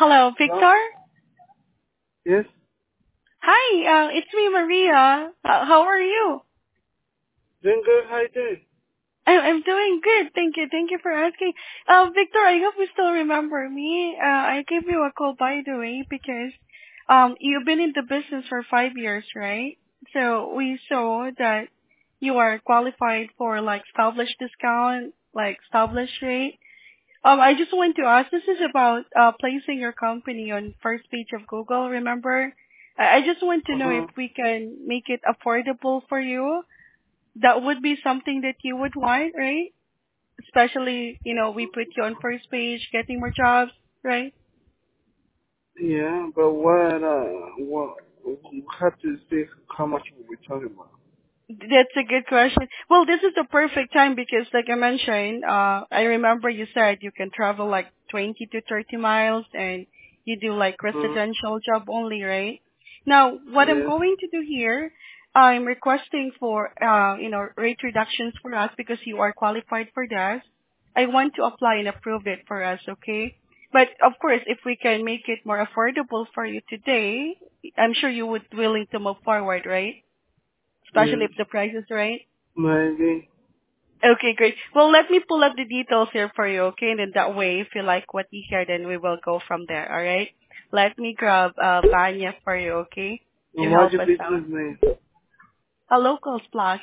Hello, Hello? Victor. Yes, Hi, it's me, Maria. How are you? doing good. How you doing? I'm doing good. Thank you. Thank you for asking. Victor, I hope you still remember me. I gave you a call by the way because you've been in the business for 5 years, right? So we saw that you are qualified for like established discount, like established rate. I just want to ask, this is about placing your company on first page of Google, remember? I just want to know if Uh-huh. we can make it affordable for you. That would be something that you would want, right? Especially, we put you on first page, getting more jobs, right? Yeah, but what, we have to see how much we're talking about. That's a good question. Well, this is the perfect time because, like I mentioned, I remember you said you can travel like 20 to 30 miles and you do like Uh-huh. residential job only, right? Now, what I'm Yes. going to do here, I'm requesting for, rate reductions for us because you are qualified for that. I want to apply and approve it for us, okay? But of course, if we can make it more affordable for you today, I'm sure you would willing to move forward, right? Especially Yes. if the price is right. Maybe. Okay, great. Well, let me pull up the details here for you, okay? And then that way, if you like what you hear, then we will go from there, all right? Let me grab Vanya for you, okay? To What's help your us out. business name? A local splash.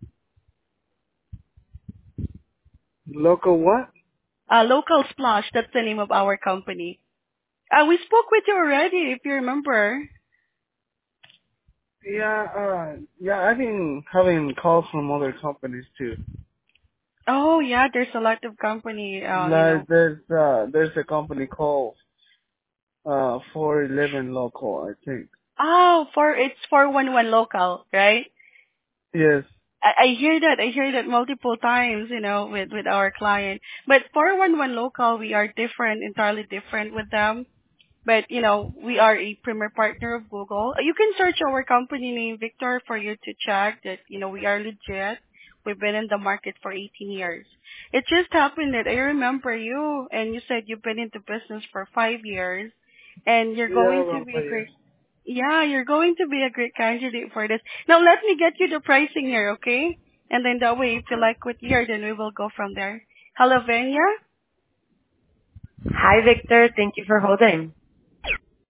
Local what? A local splash, that's the name of our company. We spoke with you already, if you remember. Yeah, I've been having calls from other companies too. Oh, yeah, there's a lot of company. Like there's a company called 411 Local, I think. Oh, it's 411 local, right? Yes. I hear that. I hear that multiple times, with our client. But 411 local, we are different, entirely different with them. But, we are a premier partner of Google. You can search our company name, Victor, for you to check that, we are legit. We've been in the market for 18 years. It just happened that I remember you and you said you've been into business for 5 years and you're Yeah, going to around be 5 years. you're going to be a great candidate for this. Now let me get you the pricing here, okay? And then that way, if you like what you hear, then we will go from there. Hello, Venya? Hi, Victor. Thank you for holding.